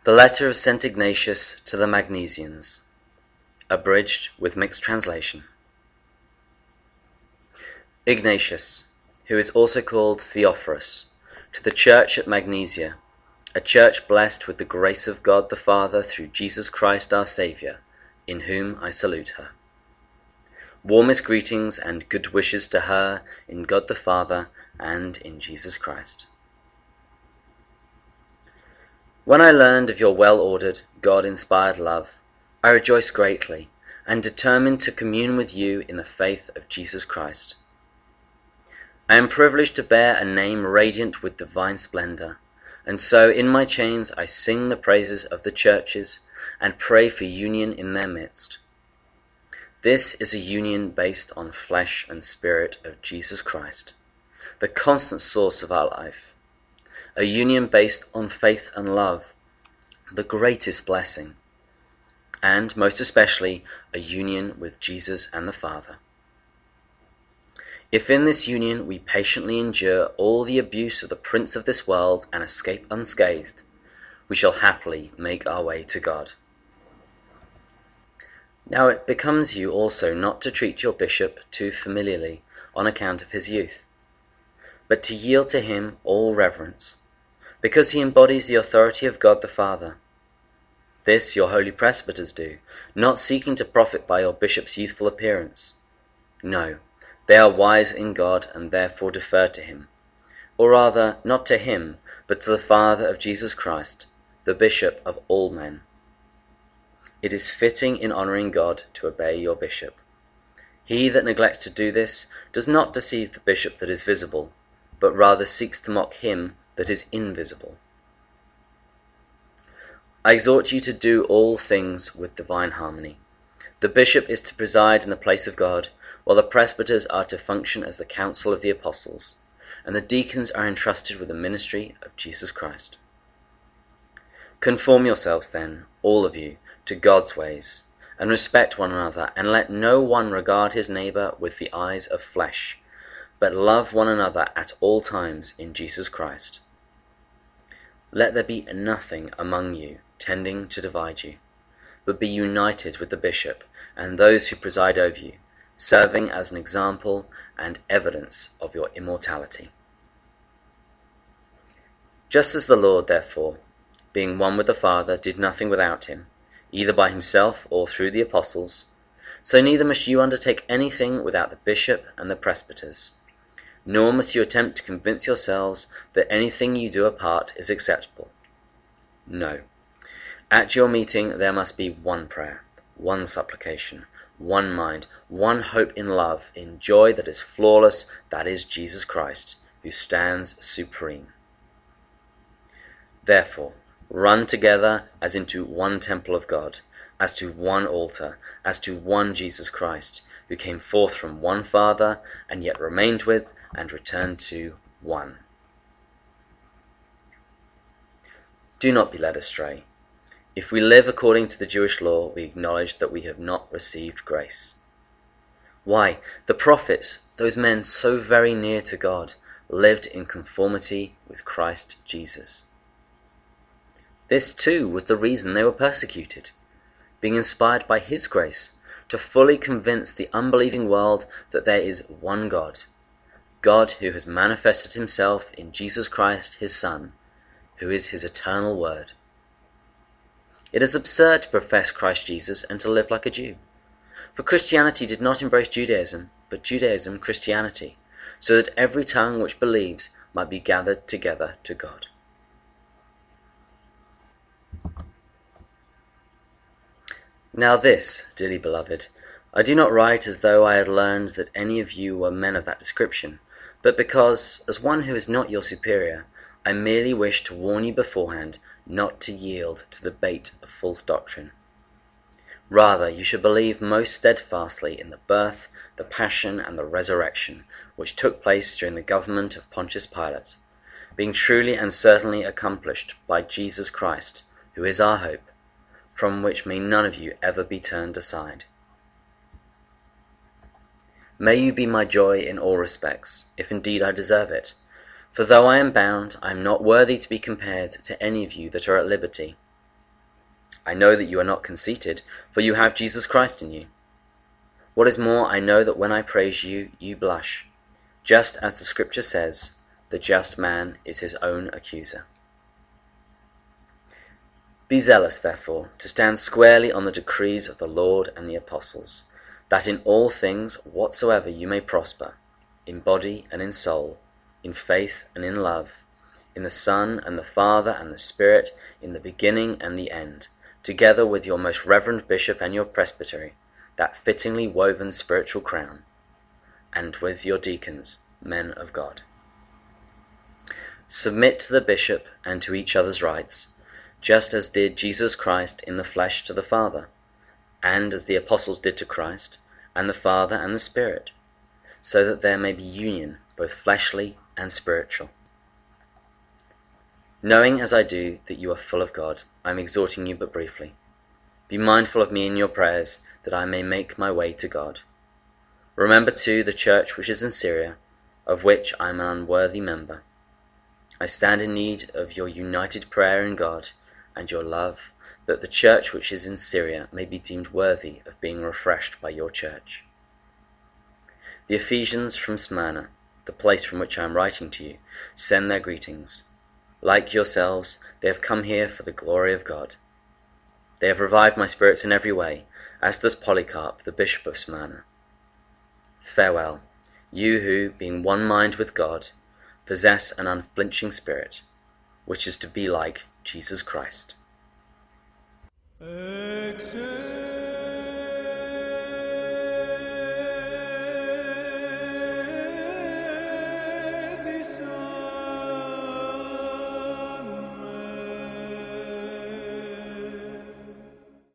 The letter of St. Ignatius to the Magnesians, abridged with mixed translation. Ignatius, who is also called Theophorus, to the church at Magnesia, a church blessed with the grace of God the Father through Jesus Christ our Saviour, in whom I salute her. Warmest greetings and good wishes to her in God the Father and in Jesus Christ. When I learned of your well-ordered, God-inspired love, I rejoiced greatly and determined to commune with you in the faith of Jesus Christ. I am privileged to bear a name radiant with divine splendor, and so in my chains I sing the praises of the churches and pray for union in their midst. This is a union based on flesh and spirit of Jesus Christ, the constant source of our life. A union based on faith and love, the greatest blessing, and most especially a union with Jesus and the Father. If in this union we patiently endure all the abuse of the prince of this world and escape unscathed, we shall happily make our way to God. Now it becomes you also not to treat your bishop too familiarly on account of his youth, but to yield to him all reverence, because he embodies the authority of God the Father. This your holy presbyters do, not seeking to profit by your bishop's youthful appearance. No, they are wise in God and therefore defer to him, or rather, not to him, but to the Father of Jesus Christ, the bishop of all men. It is fitting in honouring God to obey your bishop. He that neglects to do this does not deceive the bishop that is visible, but rather seeks to mock him that is invisible. I exhort you to do all things with divine harmony. The bishop is to preside in the place of God, while the presbyters are to function as the council of the apostles, and the deacons are entrusted with the ministry of Jesus Christ. Conform yourselves then, all of you, to God's ways, and respect one another, and let no one regard his neighbour with the eyes of flesh, but love one another at all times in Jesus Christ. Let there be nothing among you tending to divide you, but be united with the bishop and those who preside over you, serving as an example and evidence of your immortality. Just as the Lord, therefore, being one with the Father, did nothing without him, either by himself or through the apostles, so neither must you undertake anything without the bishop and the presbyters. Nor must you attempt to convince yourselves that anything you do apart is acceptable. No. At your meeting there must be one prayer, one supplication, one mind, one hope in love, in joy that is flawless, that is Jesus Christ, who stands supreme. Therefore, run together as into one temple of God, as to one altar, as to one Jesus Christ, who came forth from one Father, and yet remained with and returned to one. Do not be led astray. If we live according to the Jewish law, we acknowledge that we have not received grace. Why, the prophets, those men so very near to God, lived in conformity with Christ Jesus. This too was the reason they were persecuted, being inspired by his grace to fully convince the unbelieving world that there is one God, God who has manifested himself in Jesus Christ, his Son, who is his eternal word. It is absurd to profess Christ Jesus and to live like a Jew. For Christianity did not embrace Judaism, but Judaism Christianity, so that every tongue which believes might be gathered together to God. Now this, dearly beloved, I do not write as though I had learned that any of you were men of that description, but because, as one who is not your superior, I merely wish to warn you beforehand not to yield to the bait of false doctrine. Rather, you should believe most steadfastly in the birth, the passion, and the resurrection, which took place during the government of Pontius Pilate, being truly and certainly accomplished by Jesus Christ, who is our hope, from which may none of you ever be turned aside. May you be my joy in all respects, if indeed I deserve it. For though I am bound, I am not worthy to be compared to any of you that are at liberty. I know that you are not conceited, for you have Jesus Christ in you. What is more, I know that when I praise you, you blush, just as the Scripture says, the just man is his own accuser. Be zealous, therefore, to stand squarely on the decrees of the Lord and the apostles, that in all things whatsoever you may prosper, in body and in soul, in faith and in love, in the Son and the Father and the Spirit, in the beginning and the end, together with your most reverend bishop and your presbytery, that fittingly woven spiritual crown, and with your deacons, men of God. Submit to the bishop and to each other's rights, just as did Jesus Christ in the flesh to the Father, and as the apostles did to Christ, and the Father and the Spirit, so that there may be union, both fleshly and spiritual. Knowing as I do that you are full of God, I am exhorting you but briefly. Be mindful of me in your prayers, that I may make my way to God. Remember too the church which is in Syria, of which I am an unworthy member. I stand in need of your united prayer in God, and your love, that the church which is in Syria may be deemed worthy of being refreshed by your church. The Ephesians from Smyrna, the place from which I am writing to you, send their greetings. Like yourselves, they have come here for the glory of God. They have revived my spirits in every way, as does Polycarp, the bishop of Smyrna. Farewell, you who, being one mind with God, possess an unflinching spirit, which is to be like Jesus Christ. Excellent.